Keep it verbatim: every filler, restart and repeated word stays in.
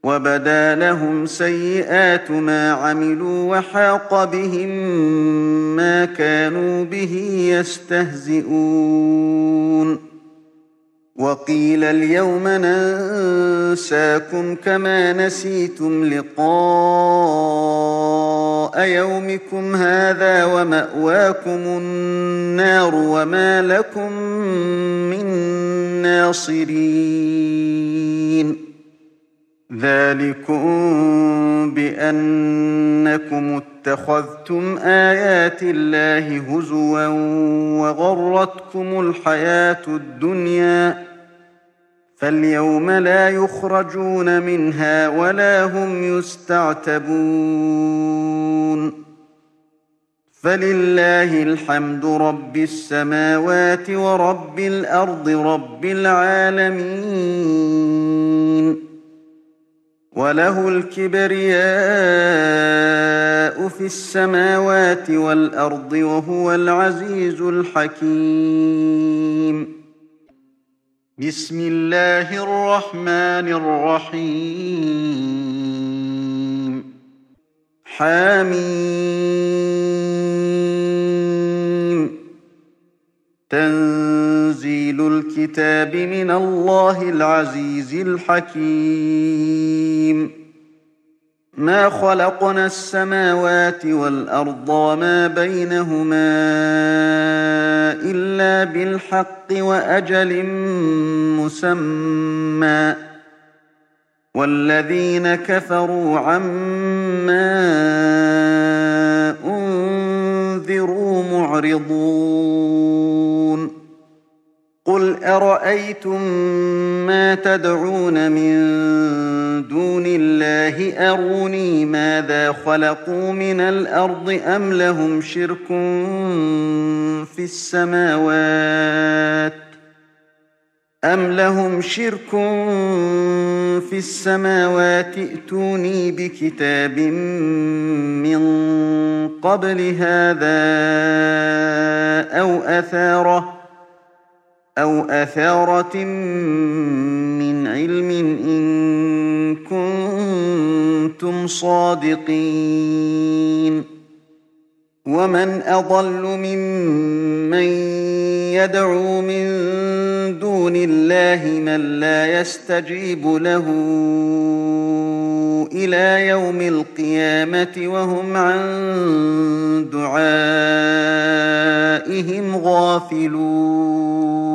وبدا لهم سيئات ما عملوا وحاق بهم ما كانوا به يستهزئون وقيل اليوم ننساكم كما نسيتم لقاء يومكم هذا ومأواكم النار وما لكم من ناصرين ذلكم بأنكم اتخذتم آيات الله هزوا وغرتكم الحياة الدنيا فاليوم لا يخرجون منها ولا هم يستعتبون فلله الحمد رب السماوات ورب الأرض رب العالمين وله الكبرياء في السماوات والأرض وهو العزيز الحكيم بسم الله الرحمن الرحيم حميم تنزيل الكتاب من الله العزيز الحكيم ما خلقنا السماوات والأرض وما بينهما إلا بالحق وأجل مسمى والذين كفروا عما أنذروا معرضون قل أرأيتم ما تدعون من دون الله أروني ماذا خلقوا من الأرض أم لهم شرك في السماوات أم لهم شرك في السماوات ائتوني بكتاب من قبل هذا أو أثارة أو أثارة من علم إن كنتم صادقين ومن أضل ممن يدعو من دون الله من لا يستجيب له إلى يوم القيامة وهم عن دعائهم غافلون